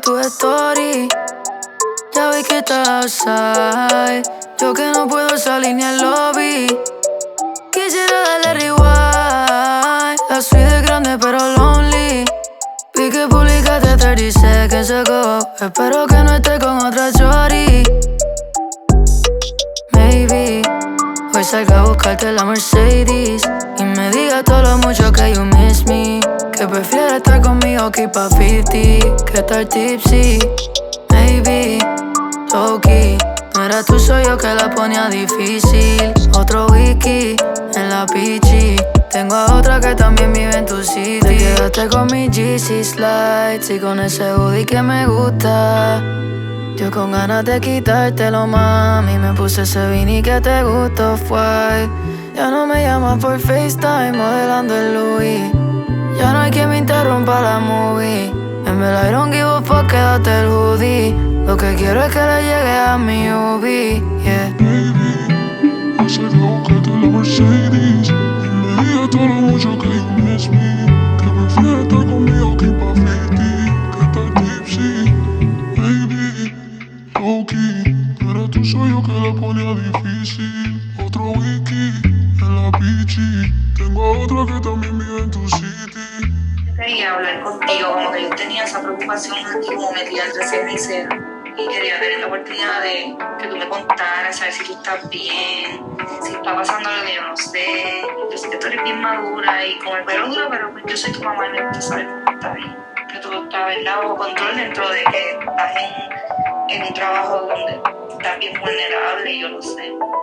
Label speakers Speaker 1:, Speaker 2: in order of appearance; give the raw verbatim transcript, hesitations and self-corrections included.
Speaker 1: tu story. Ya vi que estás outside. Yo que no puedo salir ni al lobby. Quisiera darle rewind. La suite es grande pero lonely. Vi que publicaste treinta seconds ago. Espero que no estés con otra shorty. Maybe hoy salga a buscarte la Mercedes y me diga todo lo mucho que you miss me. Que prefieres estar conmigo que ir pa' cincuenta, que estar tipsy. Maybe, low-key, no era tú, soy yo que la ponía difícil. Otro whisky en la pichi. Tengo a otra que también vive en tu city. Te quedaste con mis Yeezy Slides y con ese hoodie que me gusta. Yo con ganas de quitártelo, mami. Me puse ese beanie que te gustó, fue. Ya no me llamas por FaceTime modelando el Louis. Ya no hay quien me interrumpa la movie. En verdad I don't give a fuck, quédate el hoodie. Lo que quiero es que le llegue a mi U V, yeah.
Speaker 2: Baby, hoy salgo a buscarte la Mercedes y me digas todo lo mucho que you miss me. Que prefieres estar conmigo que ir pa' cincuenta, que estar tipsy. Baby, low-key, no era tú, soy yo que la ponía difícil. Otro whisky en la pichi. Tengo a otra que también vive en tu city.
Speaker 3: Quería hablar contigo, como que yo tenía esa preocupación aquí como metida entre ceja y ceja. Y quería tener la oportunidad de que tú me contaras, saber si tú estás bien, si está pasando algo que yo no sé. Yo sé que tú eres bien madura y con el pelo duro, pero pues yo soy tu mamá y me gusta saber cómo estás bien. Que tú estás, ¿verdad?, bajo control dentro de que estás en, en un trabajo donde estás bien vulnerable y yo lo sé.